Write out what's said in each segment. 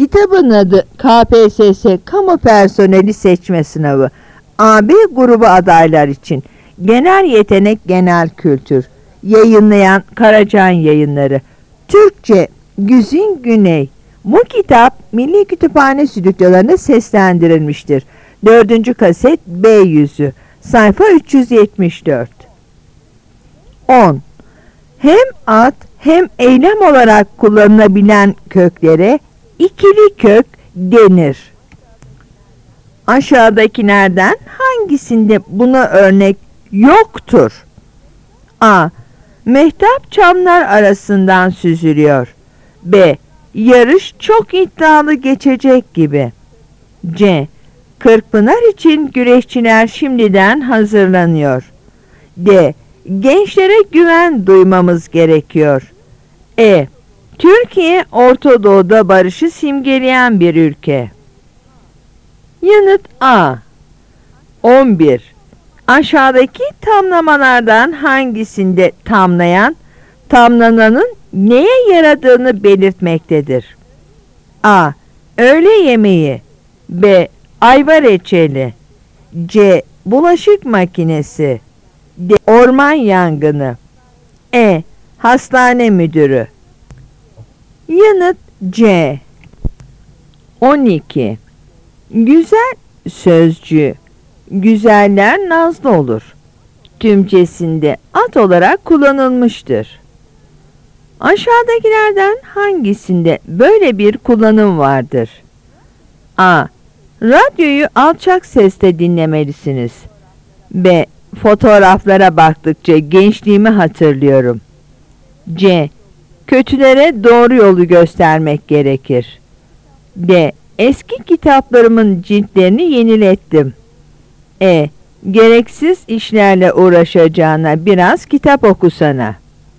Kitabın adı KPSS Kamu Personeli Seçme Sınavı. AB grubu adaylar için. Genel yetenek, genel kültür. Yayınlayan Karacan Yayınları. Türkçe Güzin Güney. Bu kitap Milli Kütüphane stüdyolarına seslendirilmiştir. 4. kaset B yüzü. Sayfa 374. 10. Hem ad hem eylem olarak kullanılabilen köklere ikili kök denir. Aşağıdakilerden hangisinde buna örnek yoktur? A. Mehtap çamlar arasından süzülüyor. B. Yarış çok iddialı geçecek gibi. C. Kırkpınar için güreşçiler şimdiden hazırlanıyor. D. Gençlere güven duymamız gerekiyor. E. Türkiye, Orta Doğu'da barışı simgeleyen bir ülke. Yanıt A. 11. Aşağıdaki tamlamalardan hangisinde tamlayan, tamlananın neye yaradığını belirtmektedir? A. Öğle yemeği. B. Ayva reçeli. C. Bulaşık makinesi. D. Orman yangını. E. Hastane müdürü. Yanıt C. 12. Güzel sözcüğü. Güzeller nazlı olur. Tümcesinde ad olarak kullanılmıştır. Aşağıdakilerden hangisinde böyle bir kullanım vardır? A. Radyoyu alçak sesle dinlemelisiniz. B. Fotoğraflara baktıkça gençliğimi hatırlıyorum. C. Kötülere doğru yolu göstermek gerekir. D. Eski kitaplarımın ciltlerini yenilettim. E. Gereksiz işlerle uğraşacağına biraz kitap okusana.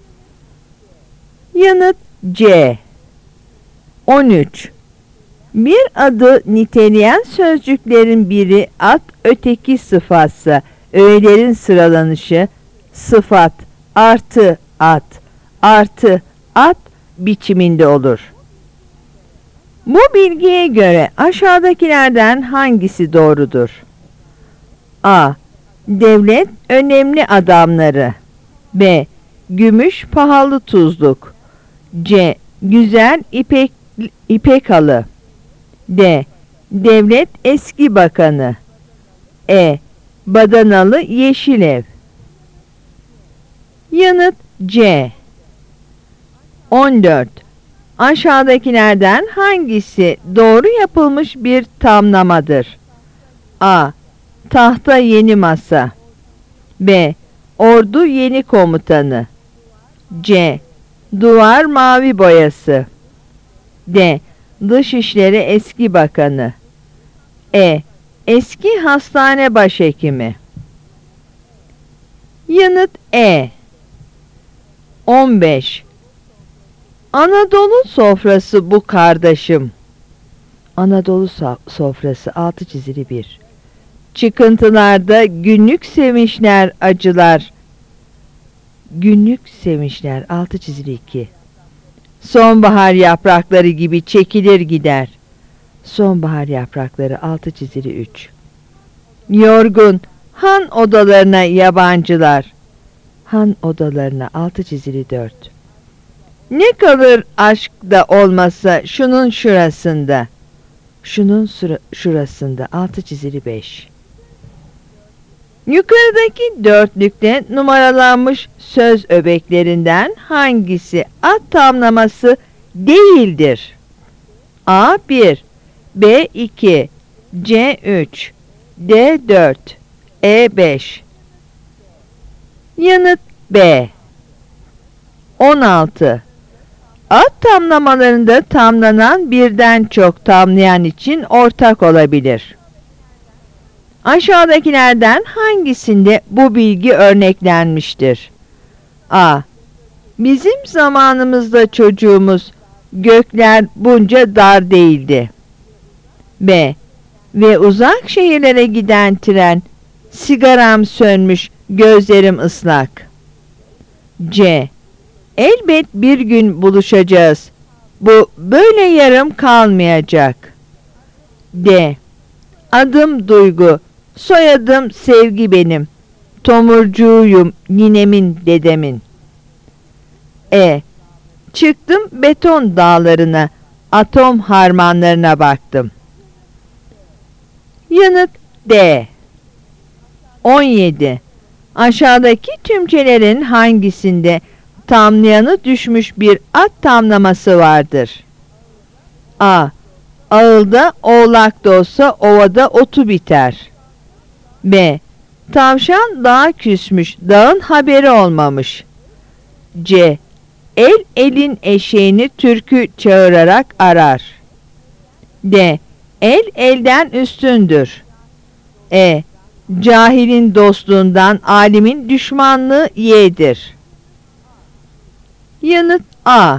Yanıt C. 13. Bir adı niteleyen sözcüklerin biri ad, öteki sıfatsa öğelerin sıralanışı sıfat artı ad artı ad biçiminde olur. Bu bilgiye göre aşağıdakilerden hangisi doğrudur? A. Devlet önemli adamları. B. Gümüş pahalı tuzluk. C. Güzel ipek halı. D. Devlet eski bakanı. E. Badanalı yeşil ev. Yanıt C. 14. Aşağıdakilerden hangisi doğru yapılmış bir tamlamadır? A. Tahta yeni masa. B. Ordu yeni komutanı. C. Duvar mavi boyası. D. Dışişleri eski bakanı. E. Eski hastane başhekimi. Yanıt E. 15. Anadolu sofrası bu kardeşim. Anadolu sofrası altı çizili 1. Çıkıntılarda günlük sevinçler acılar. Günlük sevinçler altı çizili 2. Sonbahar yaprakları gibi çekilir gider. Sonbahar yaprakları altı çizili 3. Yorgun han odalarına yabancılar. Han odalarına altı çizili 4. Ne kalır aşkta olmasa şunun şurasında. Şunun şurasında altı çizili 5. Yukarıdaki dörtlükte numaralanmış söz öbeklerinden hangisi ad tamlaması değildir? A 1, B 2, C 3, D 4, E 5. Yanıt B. 16. Ad tamlamalarında tamlanan birden çok tamlayan için ortak olabilir. Aşağıdakilerden hangisinde bu bilgi örneklenmiştir? A. Bizim zamanımızda çocuğumuz gökler bunca dar değildi. B. Ve uzak şehirlere giden tren sigaram sönmüş, gözlerim ıslak. C. Elbet bir gün buluşacağız. Bu böyle yarım kalmayacak. D. Adım Duygu, soyadım Sevgi benim. Tomurcuğuyum ninemin dedemin. E. Çıktım beton dağlarına, atom harmanlarına baktım. Yanıt D. 17. Aşağıdaki tümcelerin hangisinde tamlayanı düşmüş bir at tamlaması vardır? A. Ağılda oğlak da olsa ovada otu biter. B. Tavşan dağa küsmüş, dağın haberi olmamış. C. El elin eşeğini türkü çağırarak arar. D. El elden üstündür. E. Cahilin dostluğundan alimin düşmanlığı yeğdir. Yanıt A.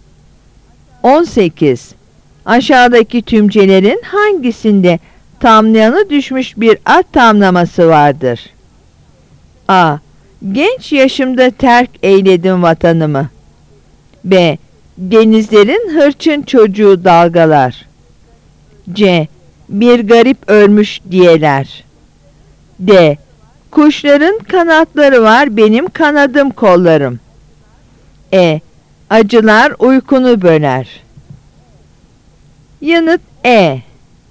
18. Aşağıdaki tümcelerin hangisinde tamlayanı düşmüş bir at tamlaması vardır? A. Genç yaşımda terk eyledim vatanımı. B. Denizlerin hırçın çocuğu dalgalar. C. Bir garip ölmüş diyeler. D. Kuşların kanatları var, benim kanadım kollarım. E. Acılar uykunu böler. Yanıt E.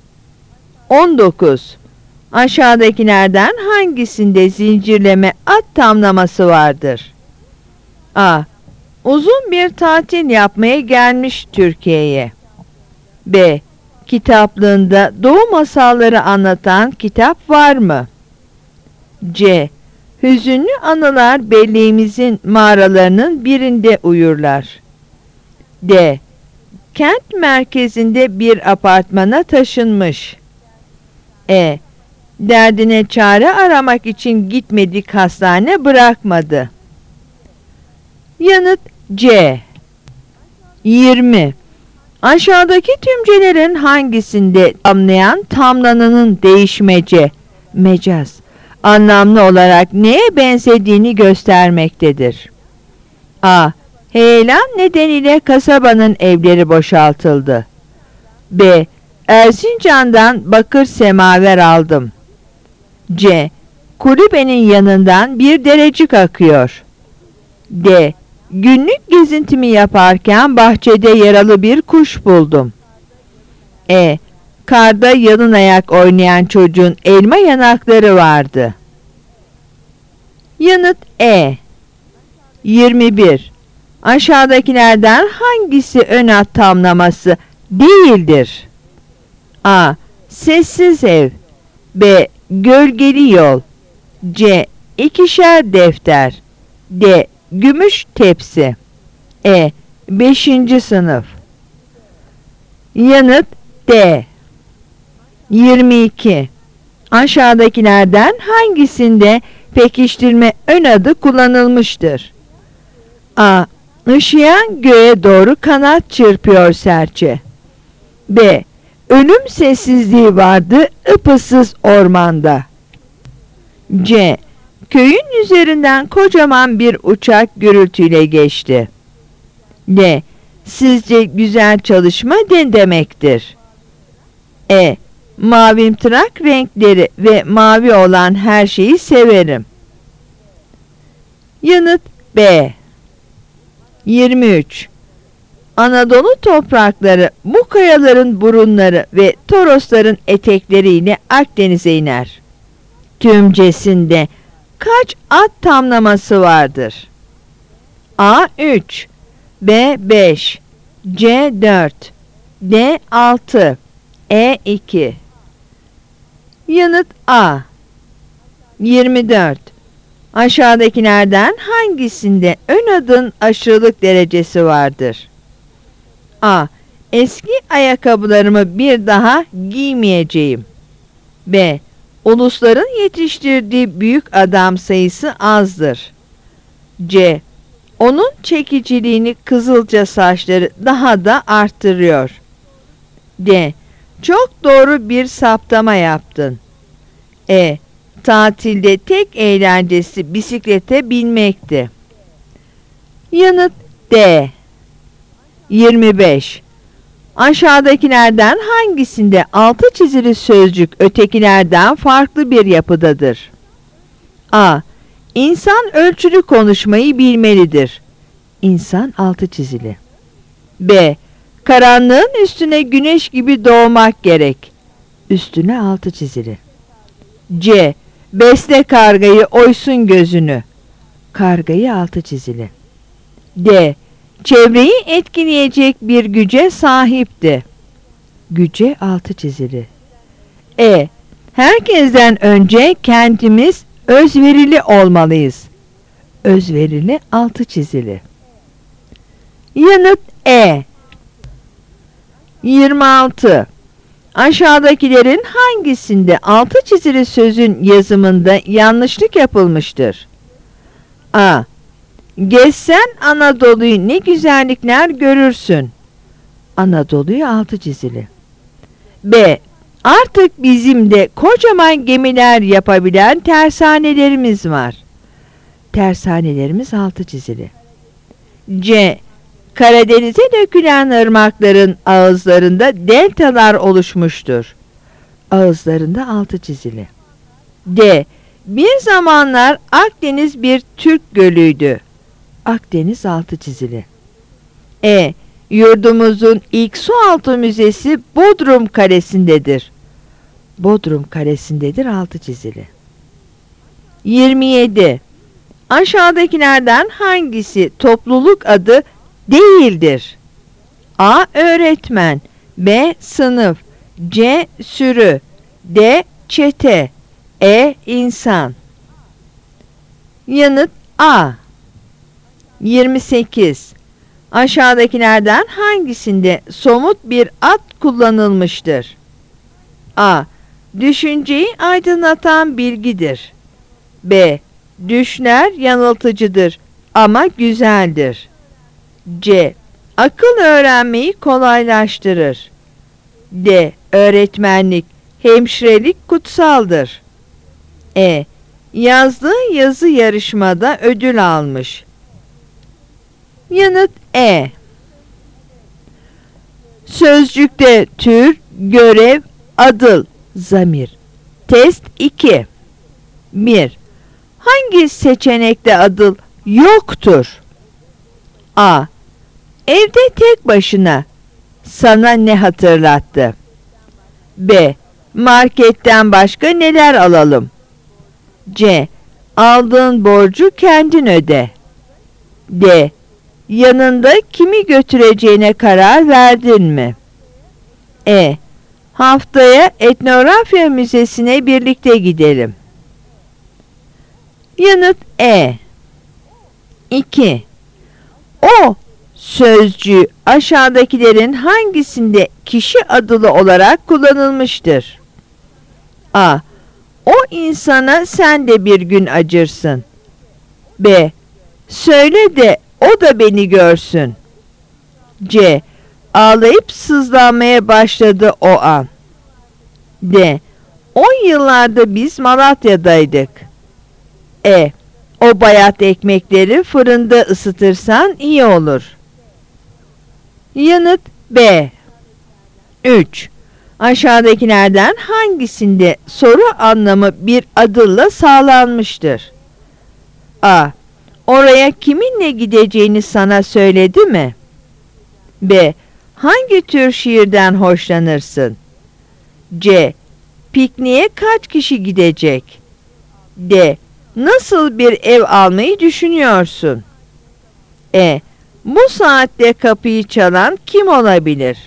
19. Aşağıdakilerden hangisinde zincirleme at tamlaması vardır? A. Uzun bir tatil yapmaya gelmiş Türkiye'ye. B. Kitaplığında doğu masalları anlatan kitap var mı? C. Hüzünlü anılar belleğimizin mağaralarının birinde uyurlar. D. Kent merkezinde bir apartmana taşınmış. E. Derdine çare aramak için gitmedik hastane bırakmadı. Yanıt C. 20. Aşağıdaki tümcelerin hangisinde tamlayan tamlananın değişmece, mecaz, anlamlı olarak neye benzediğini göstermektedir? A. Heyelan nedeniyle kasabanın evleri boşaltıldı. B. Erzincan'dan bakır semaver aldım. C. Kulübenin yanından bir derecik akıyor. D. Günlük gezintimi yaparken bahçede yaralı bir kuş buldum. E. Karda yalın ayak oynayan çocuğun elma yanakları vardı. Yanıt E. 21. Aşağıdakilerden hangisi ön ad tamlaması değildir? A. Sessiz ev. B. Gölgeli yol. C. İkişer defter. D. Gümüş tepsi. E. 5. sınıf. Yanıt D. 22. Aşağıdakilerden hangisinde pekiştirme ön adı kullanılmıştır? A. Işıyan göğe doğru kanat çırpıyor serçe. B. Ölüm sessizliği vardı ıpıssız ormanda. C. Köyün üzerinden kocaman bir uçak gürültüyle geçti. D. Sizce güzel çalışma ne demektir? E. Mavimtırak renkleri ve mavi olan her şeyi severim. Yanıt B. 23. Anadolu toprakları bu kayaların burunları ve Torosların etekleriyle Akdeniz'e iner. Tümcesinde kaç at tamlaması vardır? A 3, B 5, C 4, D 6, E 2. Yanıt A. 24. Aşağıdakilerden hangisinde ön adın aşırılık derecesi vardır? A. Eski ayakkabılarımı bir daha giymeyeceğim. B. Ulusların yetiştirdiği büyük adam sayısı azdır. C. Onun çekiciliğini kızılca saçları daha da arttırıyor. D. Çok doğru bir saptama yaptın. E. Tatilde tek eğlencesi bisiklete binmekti. Yanıt D. 25. Aşağıdakilerden hangisinde altı çizili sözcük ötekilerden farklı bir yapıdadır? A. İnsan ölçülü konuşmayı bilmelidir. İnsan altı çizili. B. Karanlığın üstüne güneş gibi doğmak gerek. Üstüne altı çizili. C. Besle kargayı oysun gözünü. Kargayı altı çizili. D. Çevreyi etkileyecek bir güce sahipti. Güce altı çizili. E. Herkesten önce kendimiz özverili olmalıyız. Özverili altı çizili. Yanıt E. 26. Aşağıdakilerin hangisinde altı çizili sözün yazımında yanlışlık yapılmıştır? A. Gezsen Anadolu'yu ne güzellikler görürsün. Anadolu'yu altı çizili. B. Artık bizim de kocaman gemiler yapabilen tersanelerimiz var. Tersanelerimiz altı çizili. C. Karadeniz'e dökülen ırmakların ağızlarında deltalar oluşmuştur. Ağızlarında altı çizili. D. Bir zamanlar Akdeniz bir Türk gölüydü. Akdeniz altı çizili. E. Yurdumuzun ilk sualtı müzesi Bodrum Kalesi'ndedir. Bodrum Kalesi'ndedir altı çizili. 27. Aşağıdakilerden hangisi topluluk adı değildir? A. Öğretmen. B. Sınıf. C. Sürü. D. Çete. E. İnsan. Yanıt A. 28. Aşağıdakilerden hangisinde somut bir ad kullanılmıştır? A. Düşünceyi aydınlatan bilgidir. B. Düşler yanıltıcıdır ama güzeldir. C. Akıl öğrenmeyi kolaylaştırır. D. Öğretmenlik, hemşirelik kutsaldır. E. Yazdığı yazı yarışmada ödül almış. Yanıt E. Sözcükte tür, görev, adıl, zamir. Test 2. 1. Hangi seçenekte adıl yoktur? A. Evde tek başına. Sana ne hatırlattı? B. Marketten başka neler alalım? C. Aldığın borcu kendin öde. D. Yanında kimi götüreceğine karar verdin mi? E. Haftaya etnografya müzesine birlikte gidelim. Yanıt E. 2. O sözcüğü aşağıdakilerin hangisinde kişi adılı olarak kullanılmıştır? A. O insana sen de bir gün acırsın. B. Söyle de o da beni görsün. C. Ağlayıp sızlanmaya başladı o an. D. O yıllarda biz Malatya'daydık. E. O bayat ekmekleri fırında ısıtırsan iyi olur. Yanıt B. 3. Aşağıdakilerden hangisinde soru anlamı bir adılla sağlanmıştır? A. Oraya kiminle gideceğini sana söyledi mi? B. Hangi tür şiirden hoşlanırsın? C. Pikniğe kaç kişi gidecek? D. Nasıl bir ev almayı düşünüyorsun? E. Bu saatte kapıyı çalan kim olabilir?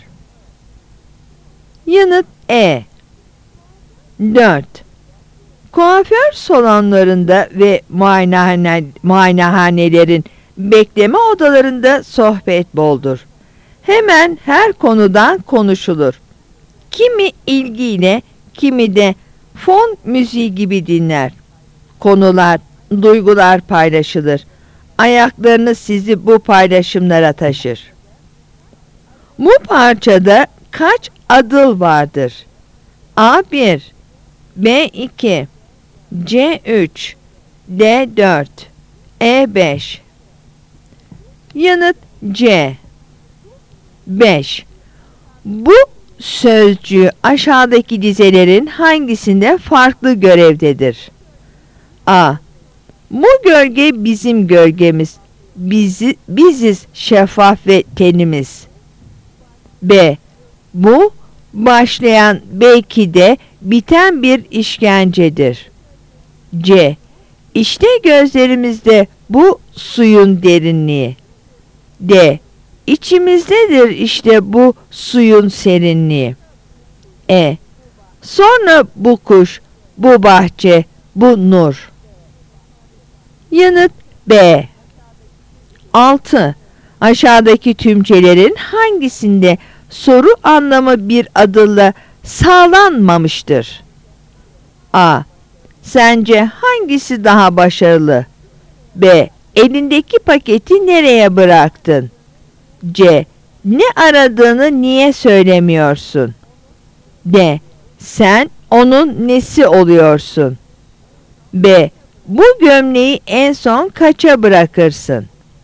Yanıt E. 4. Kuaför salonlarında ve muayenehanelerin bekleme odalarında sohbet boldur. Hemen her konudan konuşulur. Kimi ilgiyle, kimi de fon müziği gibi dinler. Konular, duygular paylaşılır. Ayaklarını sizi bu paylaşımlara taşır. Bu parçada kaç adıl vardır? A1, B2, C3, D4, E5. Yanıt C. 5. Bu sözcüğü aşağıdaki dizelerin hangisinde farklı görevdedir? A. Bu gölge bizim gölgemiz. Biziz şeffaf ve tenimiz. B. Bu başlayan belki de biten bir işkencedir. C. İşte gözlerimizde bu suyun derinliği. D. İçimizdedir işte bu suyun serinliği. E. Sonra bu kuş, bu bahçe, bu nur. Yanıt B. 6. Aşağıdaki tümcelerin hangisinde soru anlamı bir adılla sağlanmamıştır? A. Sence hangisi daha başarılı? B. Elindeki paketi nereye bıraktın? C. Ne aradığını niye söylemiyorsun? D. Sen onun nesi oluyorsun? B. Bu gömleği en son kaça bırakırsın?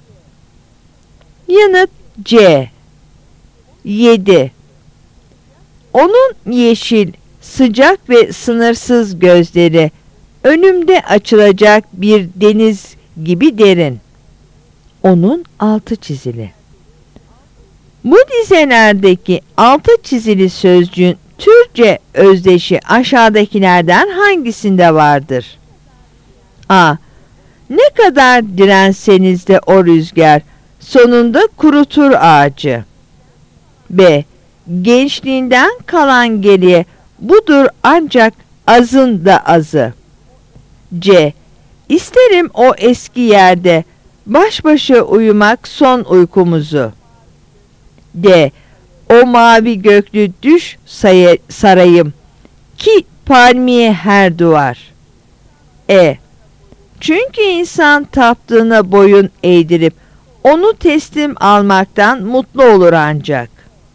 Yanıt C. 7. Onun yeşil, sıcak ve sınırsız gözleri önümde açılacak bir deniz gibi derin. Onun altı çizili. Bu dizelerdeki altı çizili sözcüğün Türkçe özdeşi aşağıdakilerden hangisinde vardır? A. Ne kadar direnseniz de o rüzgar sonunda kurutur ağacı. B. Gençliğinden kalan geriye budur ancak azın da azı. C. İsterim o eski yerde baş başa uyumak son uykumuzu. D. O mavi göklü düş sarayım ki palmiye her duvar. E. Çünkü insan taptığına boyun eğdirip onu teslim almaktan mutlu olur ancak.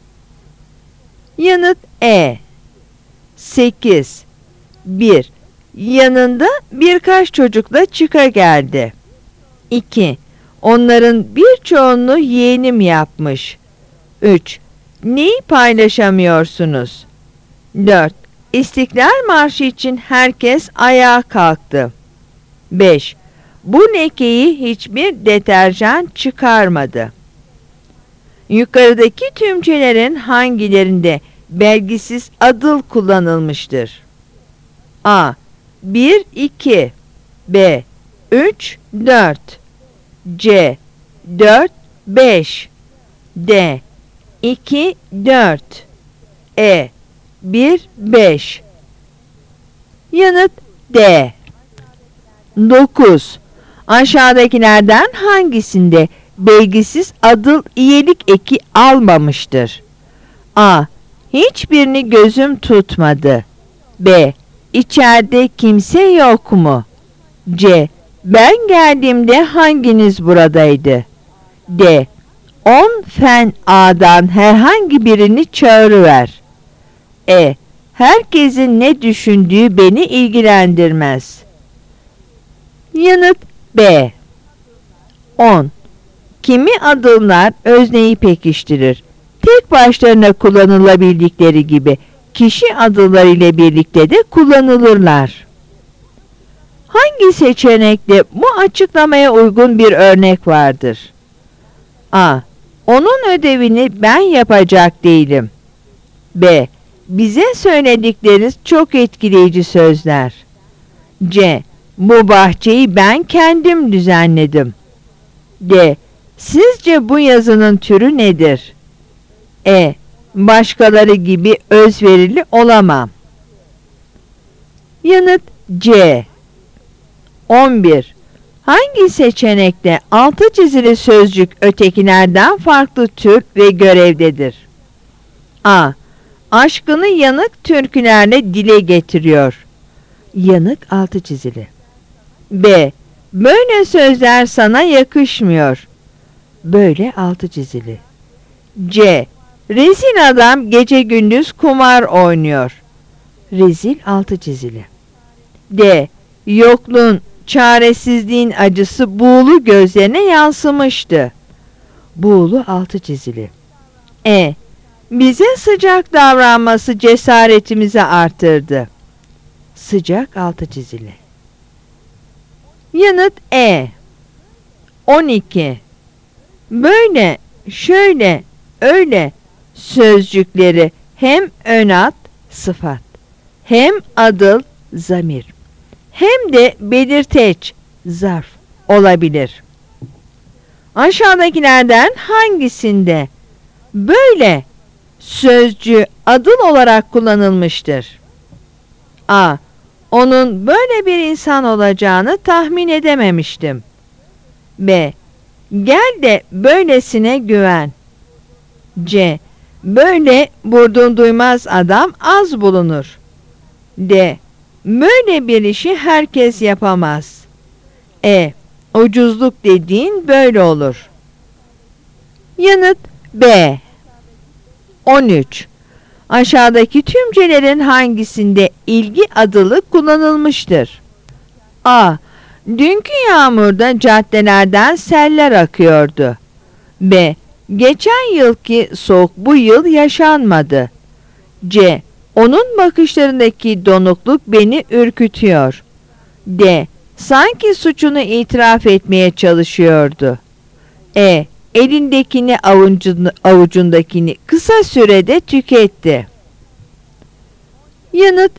Yanıt E. 8. 1. Yanında birkaç çocukla çıka geldi. 2. Onların birçoğunu yeğenim yapmış. 3. Neyi paylaşamıyorsunuz? 4. İstiklal Marşı için herkes ayağa kalktı. 5. Bu lekeyi hiçbir deterjan çıkarmadı. Yukarıdaki tümcelerin hangilerinde belgisiz adıl kullanılmıştır? A. 1, 2. B. 3, 4. C. 4, 5. D. 2, 4. E. 1, 5. Yanıt D. 9. Aşağıdakilerden hangisinde belgisiz adıl iyilik eki almamıştır? A. Hiçbirini gözüm tutmadı. B. İçeride kimse yok mu? C. Ben geldiğimde hanginiz buradaydı? D. 10 fen A'dan herhangi birini çağırıver. E. Herkesin ne düşündüğü beni ilgilendirmez. Yanıt B. 10. Kimi adımlar özneyi pekiştirir. Tek başlarına kullanılabildikleri gibi kişi adımları ile birlikte de kullanılırlar. Hangi seçenekte bu açıklamaya uygun bir örnek vardır? A. Onun ödevini ben yapacak değilim. B. Bize söyledikleriniz çok etkileyici sözler. C. Bu bahçeyi ben kendim düzenledim. D. Sizce bu yazının türü nedir? E. Başkaları gibi özverili olamam. Yanıt C. 11. Hangi seçenekte altı çizili sözcük ötekilerden farklı tür ve görevdedir? A. Aşkını yanık türkülerle dile getiriyor. Yanık altı çizili. B. Böyle sözler sana yakışmıyor. Böyle altı çizili. C. Rezil adam gece gündüz kumar oynuyor. Rezil altı çizili. D. Yokluğun, çaresizliğin acısı buğulu gözlerine yansımıştı. Buğulu altı çizili. Bize sıcak davranması cesaretimizi artırdı. Sıcak altı çizili. Yanıt 12. Böyle, şöyle, öyle sözcükleri hem önat, sıfat, hem adıl, zamir, hem de belirteç, zarf olabilir. Aşağıdakilerden hangisinde böyle sözcüğü adıl olarak kullanılmıştır? A. Onun böyle bir insan olacağını tahmin edememiştim. B. Gel de böylesine güven. C. Böyle vurdum duymaz adam az bulunur. D. Böyle bir işi herkes yapamaz. Ucuzluk dediğin böyle olur. Yanıt B. 13. Aşağıdaki tümcelerin hangisinde ilgi adılı kullanılmıştır? A. Dünkü yağmurda caddelerden seller akıyordu. B. Geçen yılki soğuk bu yıl yaşanmadı. C. Onun bakışlarındaki donukluk beni ürkütüyor. D. Sanki suçunu itiraf etmeye çalışıyordu. Elindekini avucundakini kısa sürede tüketti. Yanıt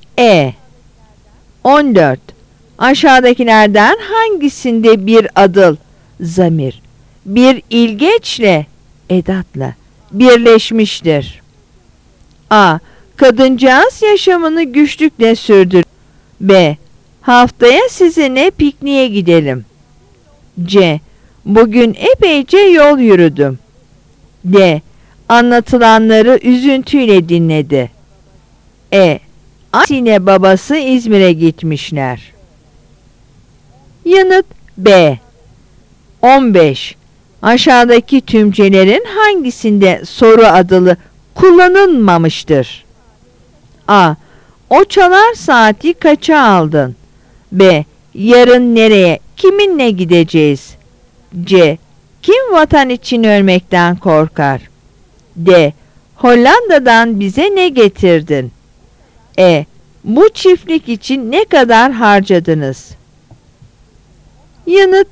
14. Aşağıdakilerden hangisinde bir adıl, zamir, bir ilgeçle, edatla birleşmiştir? A. Kadıncağız yaşamını güçlükle sürdürür. B. Haftaya sizinle pikniğe gidelim. C. Bugün epeyce yol yürüdüm. D. Anlatılanları üzüntüyle dinledi. Annesiyle babası İzmir'e gitmişler. Yanıt B. 15. Aşağıdaki tümcelerin hangisinde soru adılı kullanılmamıştır? A. O çalar saati kaça aldın? B. Yarın nereye, kiminle gideceğiz? C. Kim vatan için ölmekten korkar? D. Hollanda'dan bize ne getirdin? Bu çiftlik için ne kadar harcadınız? Yanıt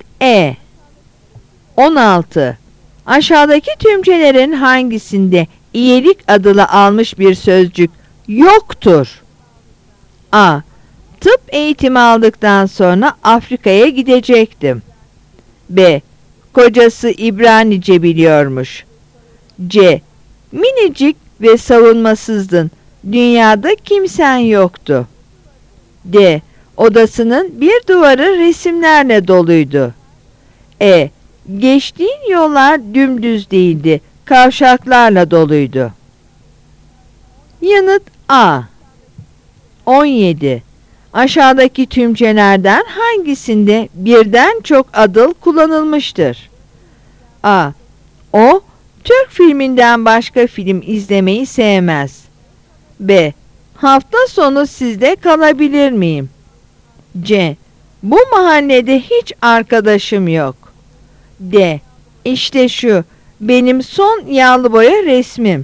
16. Aşağıdaki tümcelerin hangisinde iyilik adılı almış bir sözcük yoktur? A. Tıp eğitimi aldıktan sonra Afrika'ya gidecektim. B. Kocası İbranice biliyormuş. C. Minicik ve savunmasızdın. Dünyada kimsen yoktu. D. Odasının bir duvarı resimlerle doluydu. Geçtiğin yollar dümdüz değildi. Kavşaklarla doluydu. Yanıt A. 17. Aşağıdaki tümcelerden hangisinde birden çok adıl kullanılmıştır? A. O, Türk filminden başka film izlemeyi sevmez. B. Hafta sonu sizde kalabilir miyim? C. Bu mahallede hiç arkadaşım yok. D. İşte şu, benim son yağlı boya resmim.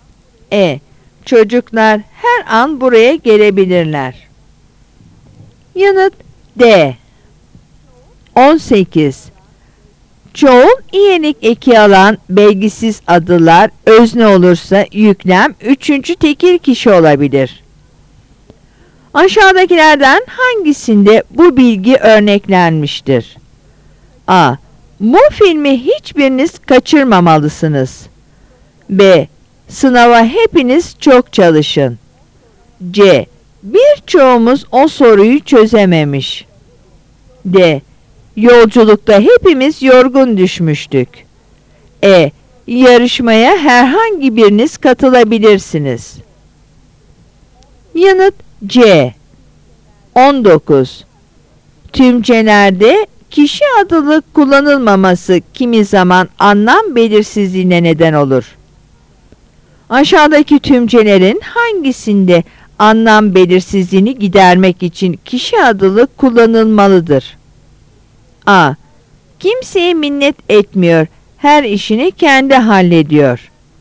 Çocuklar her an buraya gelebilirler. Yanıt D. 18. Çoğul iyelik eki alan belgisiz adılar özne olursa yüklem üçüncü tekil kişi olabilir. Aşağıdakilerden hangisinde bu bilgi örneklenmiştir? A. Bu filmi hiçbiriniz kaçırmamalısınız. B. Sınava hepiniz çok çalışın. C. Birçoğumuz o soruyu çözememiş. D. Yolculukta hepimiz yorgun düşmüştük. Yarışmaya herhangi biriniz katılabilirsiniz. Yanıt C. 19. Tümcelerde kişi adılı kullanılmaması kimi zaman anlam belirsizliğine neden olur. Aşağıdaki tümcelerin hangisinde anlam belirsizliğini gidermek için kişi adılı kullanılmalıdır? A. Kimseye minnet etmiyor, her işini kendi hallediyor.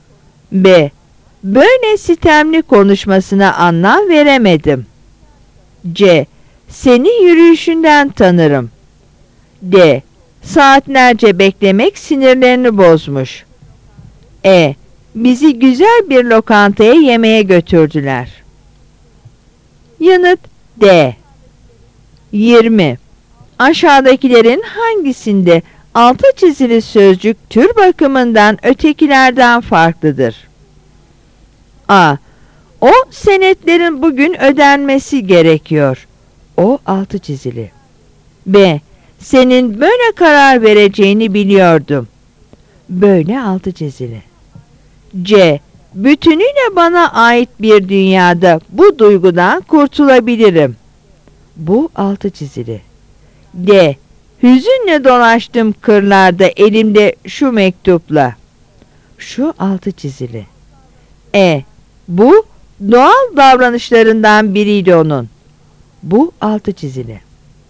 B. Böyle sitemli konuşmasına anlam veremedim. C. Seni yürüyüşünden tanırım. D. Saatlerce beklemek sinirlerini bozmuş. E. Bizi güzel bir lokantaya yemeğe götürdüler. Yanıt D. 20. Aşağıdakilerin hangisinde altı çizili sözcük tür bakımından ötekilerden farklıdır? A. O senetlerin bugün ödenmesi gerekiyor. O altı çizili. B. Senin böyle karar vereceğini biliyordum. Böyle altı çizili. C. Bütünüyle bana ait bir dünyada bu duygudan kurtulabilirim. Bu altı çizili. D. Hüzünle dolaştım kırlarda elimde şu mektupla. Şu altı çizili. E. Bu doğal davranışlarından biriydi onun. Bu altı çizili.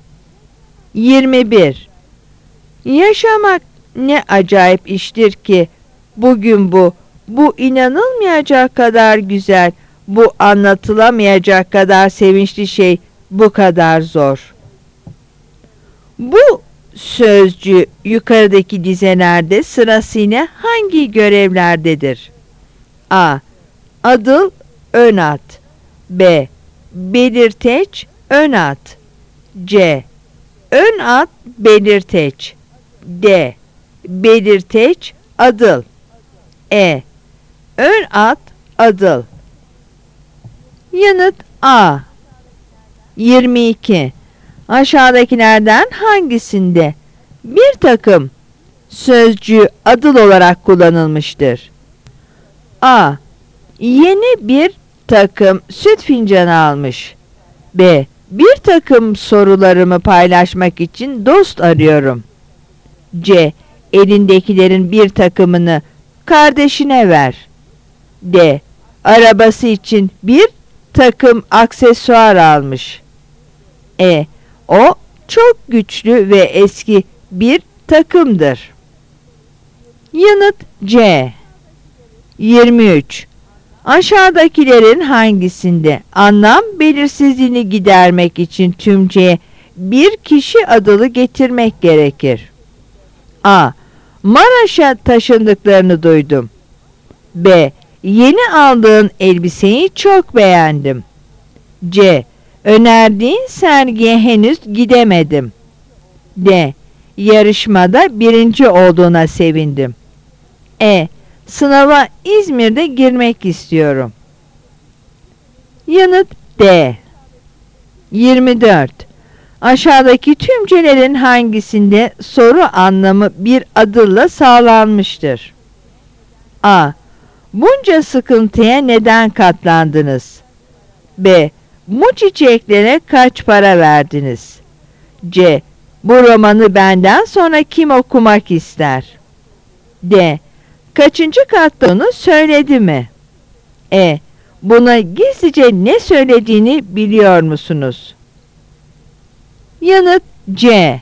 21. Yaşamak ne acayip iştir ki bugün bu inanılmayacak kadar güzel, bu anlatılamayacak kadar sevinçli şey bu kadar zor. Bu sözcü yukarıdaki dizelerde sırasıyla hangi görevlerdedir? A. Adıl, ön ad. B. Belirteç, ön ad. C. Ön ad, belirteç. D. Belirteç, adıl. E. Ön ad, adıl. Yanıt A. 22. Aşağıdakilerden hangisinde bir takım sözcüğü adıl olarak kullanılmıştır? A. Yeni bir takım süt fincanı almış. B. Bir takım sorularımı paylaşmak için dost arıyorum. C. Elindekilerin bir takımını kardeşine ver. D. Arabası için bir takım aksesuar almış. E. O çok güçlü ve eski bir takımdır. Yanıt C. 23. Aşağıdakilerin hangisinde anlam belirsizliğini gidermek için tümceye bir kişi adılı getirmek gerekir? A. Maraş'a taşındıklarını duydum. B. Yeni aldığın elbiseyi çok beğendim. C. Önerdiğin sergiye henüz gidemedim. D. Yarışmada birinci olduğuna sevindim. E. Sınava İzmir'de girmek istiyorum. Yanıt D. 24. Aşağıdaki tümcelerin hangisinde soru anlamı bir adılla sağlanmıştır? A. Bunca sıkıntıya neden katlandınız? B. Bu çiçeklere kaç para verdiniz? C. Bu romanı benden sonra kim okumak ister? D. Kaçıncı katta onu söyledi mi? E. Buna gizlice ne söylediğini biliyor musunuz? Yanıt C.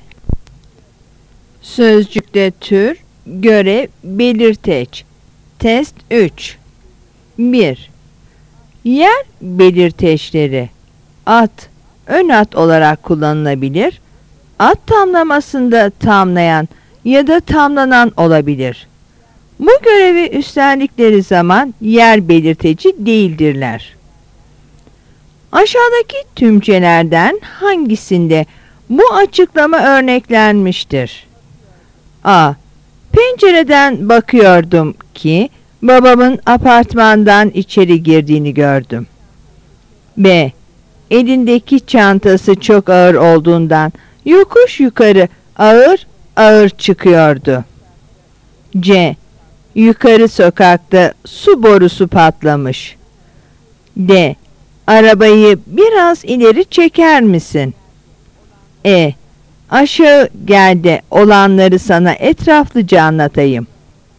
Sözcükte tür, görev, belirteç. Test 3. 1. Yer belirteçleri. Ad, ön ad olarak kullanılabilir. Ad tamlamasında tamlayan ya da tamlanan olabilir. Bu görevi üstlendikleri zaman yer belirteci değildirler. Aşağıdaki tümcelerden hangisinde bu açıklama örneklenmiştir? A. Pencereden bakıyordum ki babamın apartmandan içeri girdiğini gördüm. B. Elindeki çantası çok ağır olduğundan yokuş yukarı ağır ağır çıkıyordu. C. Yukarı sokakta su borusu patlamış. D. Arabayı biraz ileri çeker misin? E. Aşağı gel de olanları sana etraflıca anlatayım.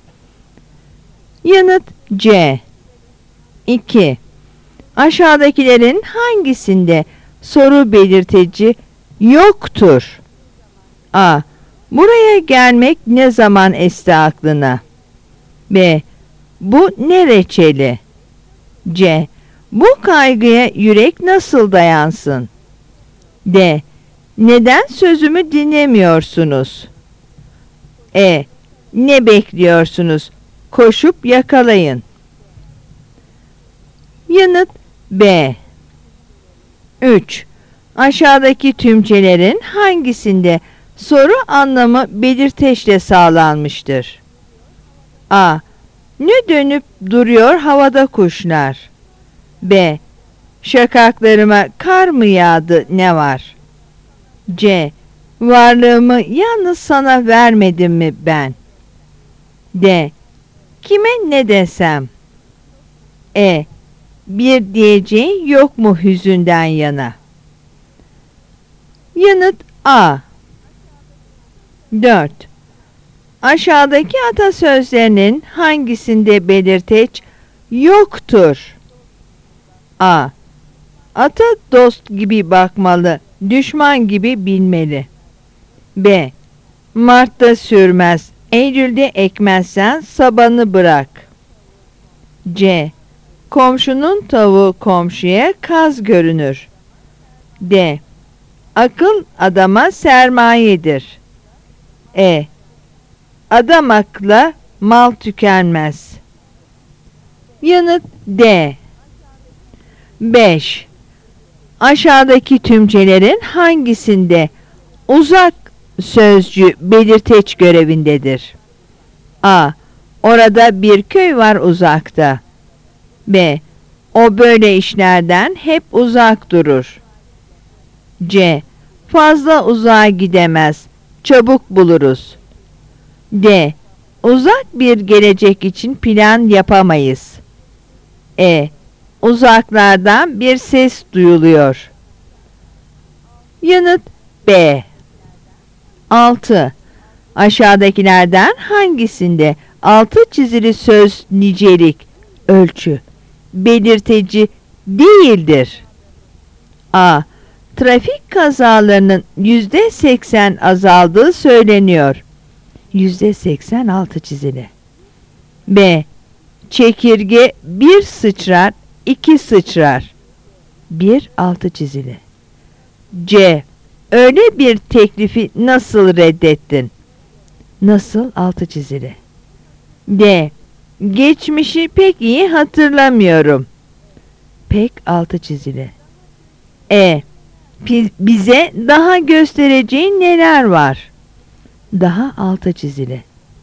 Yanıt C. 2. Aşağıdakilerin hangisinde soru belirteci yoktur? A. Buraya gelmek ne zaman esti aklına? B. Bu ne reçeli? C. Bu kaygıya yürek nasıl dayansın? D. Neden sözümü dinlemiyorsunuz? E. Ne bekliyorsunuz? Koşup yakalayın. Yanıt B. 3. Aşağıdaki tümcelerin hangisinde soru anlamı belirteçle sağlanmıştır? A. Ne dönüp duruyor havada kuşlar? B. Şakaklarıma kar mı yağdı ne var? C. Varlığımı yalnız sana vermedim mi ben? D. Kime ne desem? E. Bir diyeceğin yok mu hüzünden yana? Yanıt A. 4. Aşağıdaki atasözlerinin hangisinde belirteç yoktur? A. Ata dost gibi bakmalı, düşman gibi bilmeli. B. Mart'ta sürmez, Eylül'de ekmezsen sabanı bırak. C. Komşunun tavuğu komşuya kaz görünür. D. Akıl adama sermayedir. E. Adam akla mal tükenmez. Yanıt D. 5. Aşağıdaki tümcelerin hangisinde uzak sözcüğü belirteç görevindedir? A. Orada bir köy var uzakta. B. O böyle işlerden hep uzak durur. C. Fazla uzağa gidemez, çabuk buluruz. D. Uzak bir gelecek için plan yapamayız. E. Uzaklardan bir ses duyuluyor. Yanıt B. 6. Aşağıdakilerden hangisinde altı çizili söz nicelik, ölçü, belirteci değildir? A. Trafik kazalarının %80 azaldığı söyleniyor. %80 altı çizili. B. Çekirge bir sıçrar, iki sıçrar. 1 altı çizili. C. Öyle bir teklifi nasıl reddettin? Nasıl altı çizili. D. Geçmişi pek iyi hatırlamıyorum. Pek altı çizili. E. Bize daha göstereceğin neler var? Daha altı çizili.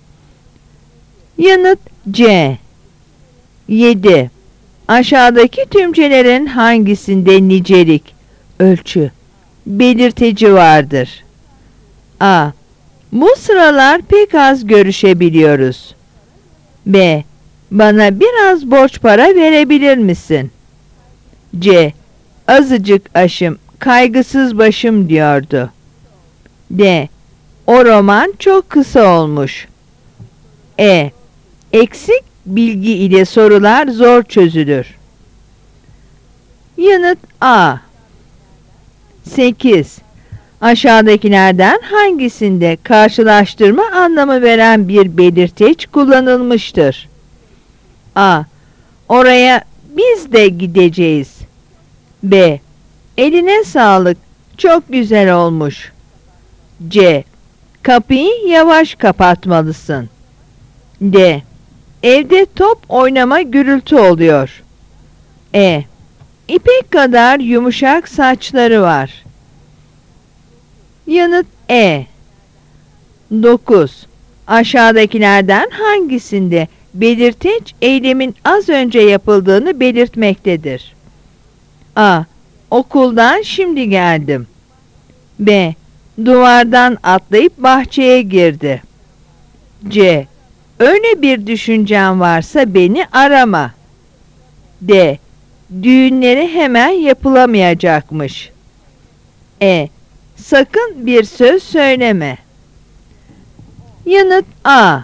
Yanıt C. 7. Aşağıdaki tümcelerin hangisinde nicelik, ölçü, belirteci vardır? A. Bu sıralar pek az görüşebiliyoruz. B. Bana biraz borç para verebilir misin? C. Azıcık aşım, kaygısız başım diyordu. D. O roman çok kısa olmuş. E. Eksik bilgi ile sorular zor çözülür. Yanıt A. 8. Aşağıdakilerden hangisinde karşılaştırma anlamı veren bir belirteç kullanılmıştır? A. Oraya biz de gideceğiz. B. Eline sağlık, çok güzel olmuş. C. Kapıyı yavaş kapatmalısın. D. Evde top oynama gürültü oluyor. E. İpek kadar yumuşak saçları var. Yanıt E. 9. Aşağıdakilerden hangisinde belirteç eylemin az önce yapıldığını belirtmektedir? A. Okuldan şimdi geldim. B. Duvardan atlayıp bahçeye girdi. C. Öyle bir düşüncen varsa beni arama. D. Düğünleri hemen yapılamayacakmış. E. Sakın bir söz söyleme. Yanıt A.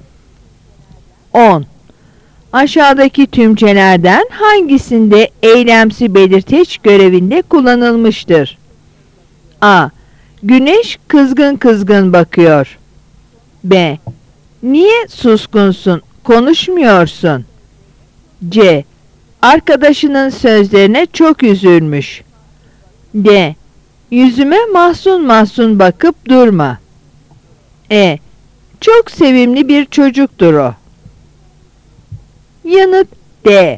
10. Aşağıdaki tümcelerden hangisinde eylemsi belirteç görevinde kullanılmıştır? A. Güneş kızgın kızgın bakıyor. B. Niye suskunsun? konuşmuyorsun? C. Arkadaşının sözlerine çok üzülmüş. D. Yüzüme mahzun mahzun bakıp durma. E. Çok sevimli bir çocuktur o. Yanıt D.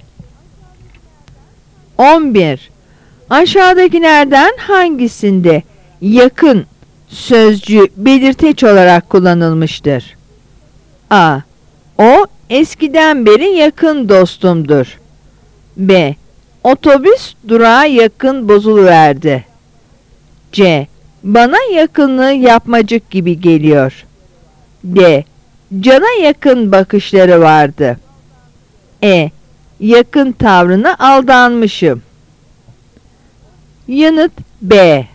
11. Aşağıdakilerden hangisinde yakın sözcüğü belirteç olarak kullanılmıştır? A. O eskiden beri yakın dostumdur. B. Otobüs durağa yakın bozuluverdi. C. Bana yakınlığı yapmacık gibi geliyor. D. Cana yakın bakışları vardı. E. Yakın tavrına aldanmışım. Yanıt B.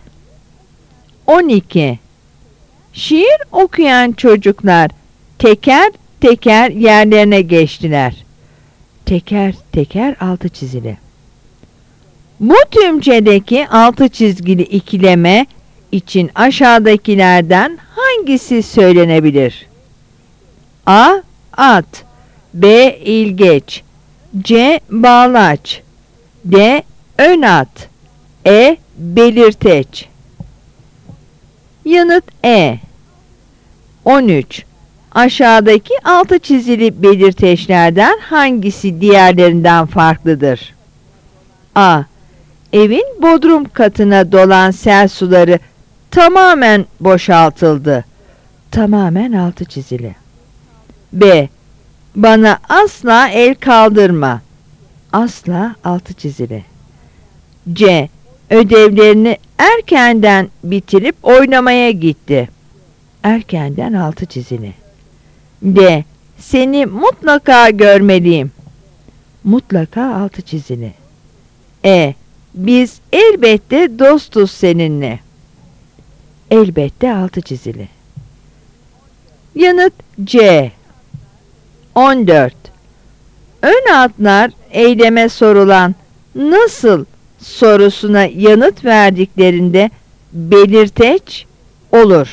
12. Şiir okuyan çocuklar teker teker yerlerine geçtiler. Teker teker altı çizili. Bu tümcedeki altı çizgili ikileme için aşağıdakilerden hangisi söylenebilir? A. At. B. İlgeç. C. Bağlaç. D. Ön at. E. Belirteç. Yanıt E. 13. Aşağıdaki altı çizili belirteçlerden hangisi diğerlerinden farklıdır? A. Evin bodrum katına dolan sel suları tamamen boşaltıldı. Tamamen altı çizili. B. Bana asla el kaldırma. Asla altı çizili. C. Ödevlerini erkenden bitirip oynamaya gitti. Erkenden altı çizili. D. Seni mutlaka görmeliyim. Mutlaka altı çizili. E. Biz elbette dostuz seninle. Elbette altı çizili. Yanıt C. 14. Ön adlar eyleme sorulan nasıl sorusuna yanıt verdiklerinde belirteç olur.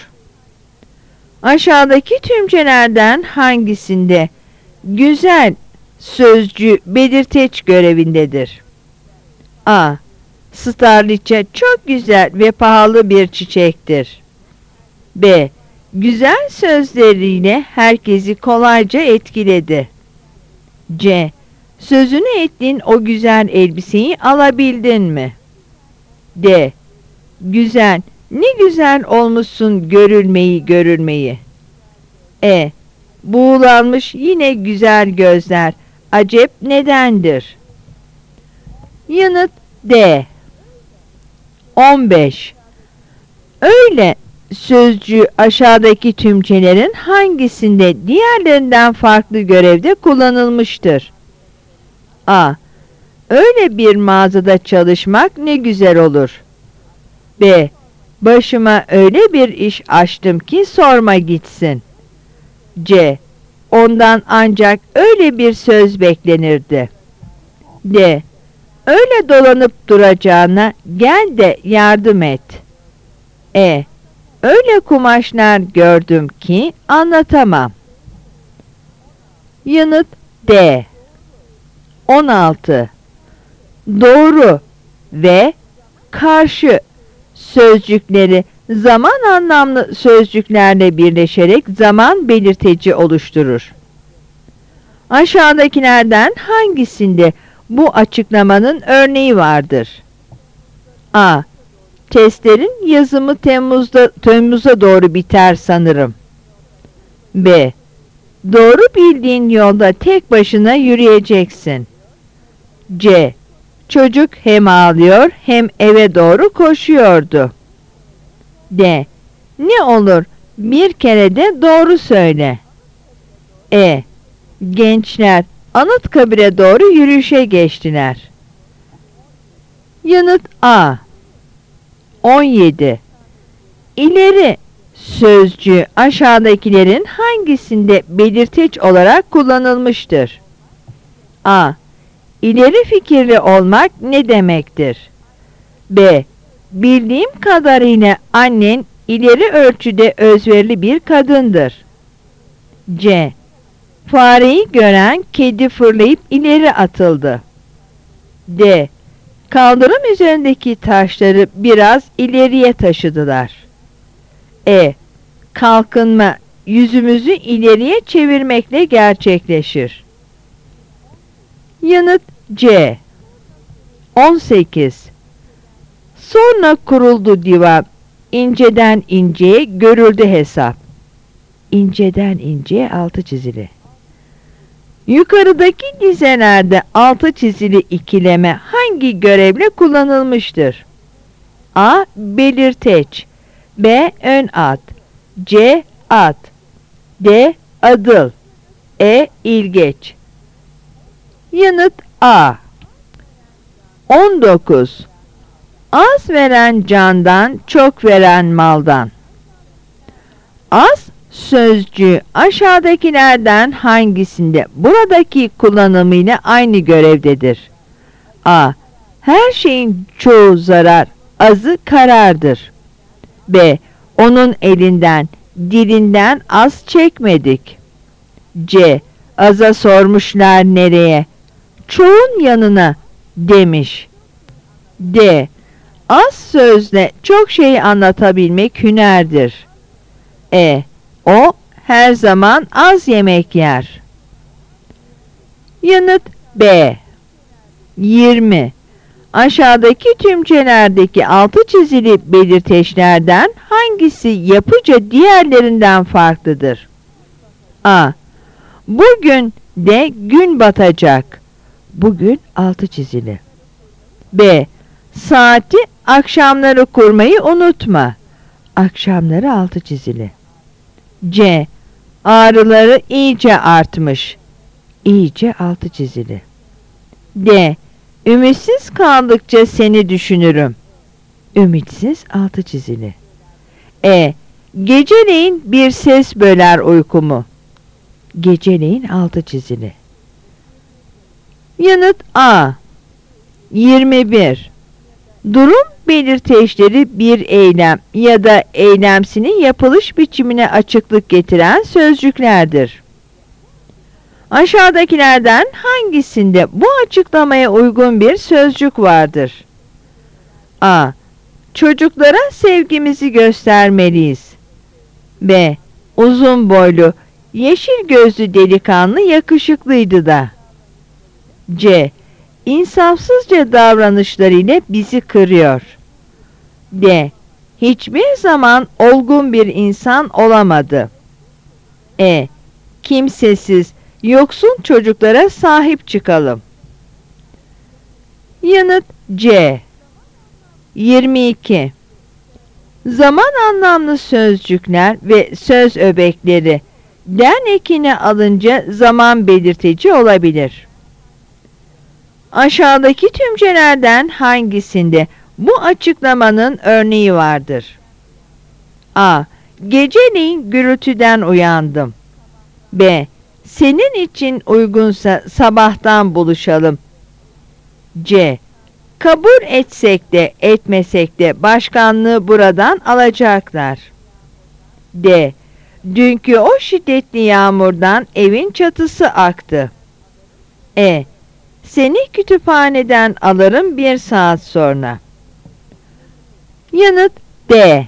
Aşağıdaki tümcelerden hangisinde güzel sözcüğü belirteç görevindedir? A. Starliçe çok güzel ve pahalı bir çiçektir. B. Güzel sözleriyle herkesi kolayca etkiledi. C. Sözünü ettiğin o güzel elbiseyi alabildin mi? D. Güzel, ne güzel olmuşsun görülmeyi görülmeyi. E. Buğulanmış yine güzel gözler, acep nedendir? Yanıt D. 15. Öyle sözcüğü aşağıdaki tümcelerin hangisinde diğerlerinden farklı görevde kullanılmıştır? A. Öyle bir mağazada çalışmak ne güzel olur. B. Başıma öyle bir iş açtım ki sorma gitsin. C. Ondan ancak öyle bir söz beklenirdi. D. Öyle dolanıp duracağına gel de yardım et. E. Öyle kumaşlar gördüm ki anlatamam. Yanıt D. 16. Doğru ve karşı sözcükleri zaman anlamlı sözcüklerle birleşerek zaman belirteci oluşturur. Aşağıdakilerden hangisinde bu açıklamanın örneği vardır? A. Testlerin yazımı Temmuz'a doğru biter sanırım. B. Doğru bildiğin yolda tek başına yürüyeceksin. C. Çocuk hem ağlıyor hem eve doğru koşuyordu. D. Ne olur bir kere de doğru söyle. E. Gençler Anıtkabir'e doğru yürüyüşe geçtiler. Yanıt A. 17. İleri sözcüğü aşağıdakilerin hangisinde belirteç olarak kullanılmıştır? A. İleri fikirli olmak ne demektir? B. Bildiğim kadarıyla annen ileri ölçüde özverili bir kadındır. C. Fareyi gören kedi fırlayıp ileri atıldı. D. Kaldırım üzerindeki taşları biraz ileriye taşıdılar. E. Kalkınma yüzümüzü ileriye çevirmekle gerçekleşir. Yanıt C. 18. Sonra kuruldu divan, inceden inceye görüldü hesap. İnceden inceye altı çizili. Yukarıdaki dizelerde altı çizili ikileme hangi görevle kullanılmıştır? A. Belirteç, B. Ön ad, C. Ad, D. Adıl, E. İlgeç. Yanıt A. 19. Az veren candan, çok veren maldan. Az sözcüğü aşağıdakilerden hangisinde buradaki kullanımıyla aynı görevdedir? A. Her şeyin çoğu zarar, azı karardır. B. Onun elinden, dilinden az çekmedik. C. Aza sormuşlar nereye? Çoğun yanına demiş. D. Az sözle çok şey anlatabilmek hünerdir. E. O her zaman az yemek yer. Yanıt B. 20. Aşağıdaki tümcelerdeki altı çizili belirteçlerden hangisi yapıca diğerlerinden farklıdır? A. Bugün de gün batacak. Bugün altı çizili. B. Saati akşamları kurmayı unutma. Akşamları altı çizili. C. Ağrıları iyice artmış. İyice altı çizili. D. Ümitsiz kaldıkça seni düşünürüm. Ümitsiz altı çizili. E. Geceleyin bir ses böler uykumu. Geceleyin altı çizili. Yanıt A. 21. Durum belirteçleri bir eylem ya da eylemsinin yapılış biçimine açıklık getiren sözcüklerdir. Aşağıdakilerden hangisinde bu açıklamaya uygun bir sözcük vardır? A. Çocuklara sevgimizi göstermeliyiz. B. Uzun boylu, yeşil gözlü delikanlı yakışıklıydı da. C. İnsafsızca davranışlarıyla bizi kırıyor. D. Hiçbir zaman olgun bir insan olamadı. E. Kimsesiz, yoksul çocuklara sahip çıkalım. Yanıt C. 22. Zaman anlamlı sözcükler ve söz öbekleri den ekine alınca zaman belirteci olabilir. Aşağıdaki tümcelerden hangisinde bu açıklamanın örneği vardır? A. Geceleyin gürültüden uyandım. B. Senin için uygunsa sabahtan buluşalım. C. Kabul etsek de etmesek de başkanlığı buradan alacaklar. D. Dünkü o şiddetli yağmurdan evin çatısı aktı. E. Seni kütüphaneden alırım bir saat sonra. Yanıt D.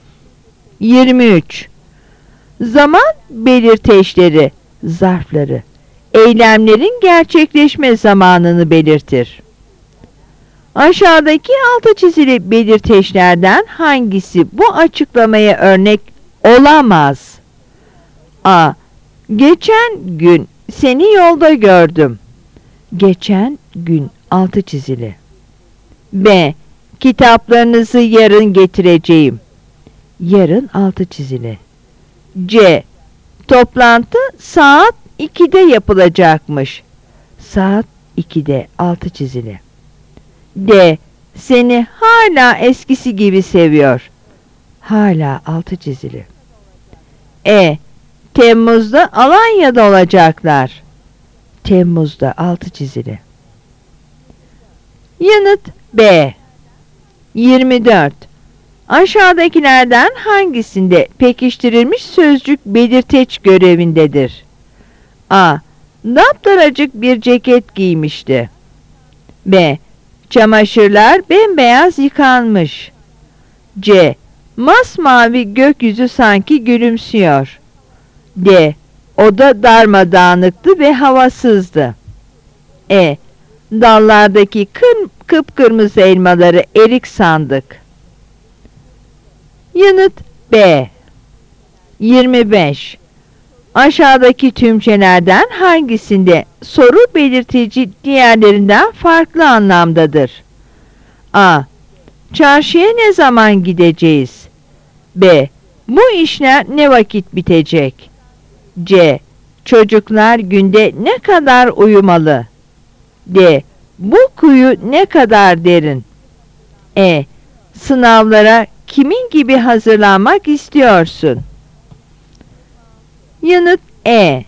23. Zaman belirteçleri, zarfları, eylemlerin gerçekleşme zamanını belirtir. Aşağıdaki altı çizili belirteçlerden hangisi bu açıklamaya örnek olamaz? A. Geçen gün seni yolda gördüm. Geçen gün altı çizili. B. Kitaplarınızı yarın getireceğim. Yarın altı çizili. C. Toplantı saat 2'de yapılacakmış. Saat 2'de altı çizili. D. Seni hala eskisi gibi seviyor. Hala altı çizili. E. Temmuz'da Alanya'da olacaklar. Temmuz'da altı çizili. Yanıt B. 24. Aşağıdakilerden hangisinde pekiştirilmiş sözcük belirteç görevindedir? A. Daptaracık bir ceket giymişti. B. Çamaşırlar bembeyaz yıkanmış. C. Masmavi gökyüzü sanki gülümsüyor. D. Oda darmadağınıktı ve havasızdı. E. Dallardaki kıpkırmızı elmaları erik sandık. Yanıt B. 25. Aşağıdaki tümcelerden hangisinde soru belirtici diğerlerinden farklı anlamdadır? A. Çarşıya ne zaman gideceğiz? B. Bu işler ne vakit bitecek? C. Çocuklar günde ne kadar uyumalı? D. Bu kuyu ne kadar derin? E. Sınavlara kimin gibi hazırlanmak istiyorsun? Yanıt E.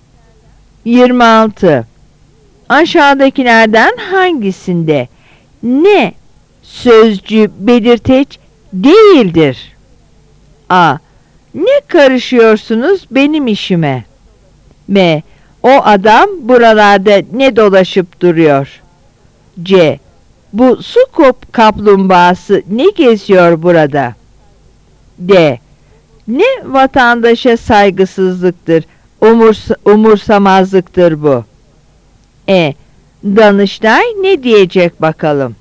26. Aşağıdakilerden hangisinde ne sözcüğü belirteç değildir? A. Ne karışıyorsunuz benim işime? B. O adam buralarda ne dolaşıp duruyor? C. Bu su kaplumbağası ne geziyor burada? D. Ne vatandaşa saygısızlıktır, umursamazlıktır bu? E. Danıştay ne diyecek bakalım?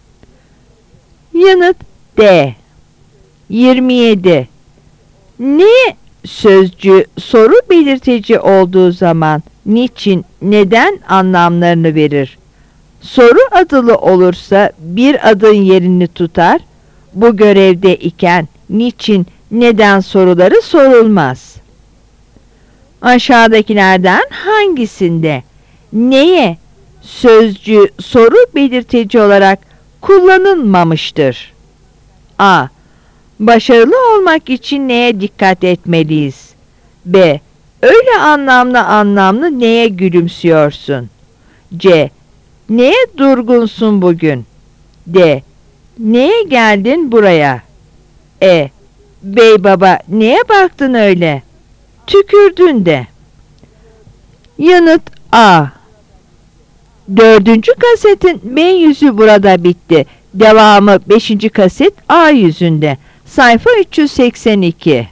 Yanıt D. 27. Ne sözcüğü soru belirtici olduğu zaman niçin, neden anlamlarını verir. Soru adılı olursa bir adın yerini tutar. Bu görevde iken niçin, neden soruları sorulmaz. Aşağıdakilerden hangisinde neye sözcüğü soru belirtici olarak kullanılmamıştır? A. Başarılı olmak için neye dikkat etmeliyiz? B. Öyle anlamlı neye gülümsüyorsun? C. Neye durgunsun bugün? D. Neye geldin buraya? E. Bey baba neye baktın öyle? Tükürdün de. Yanıt A. 4. kasetin B yüzü burada bitti. Devamı 5. kaset A yüzünde. Sayfa 382.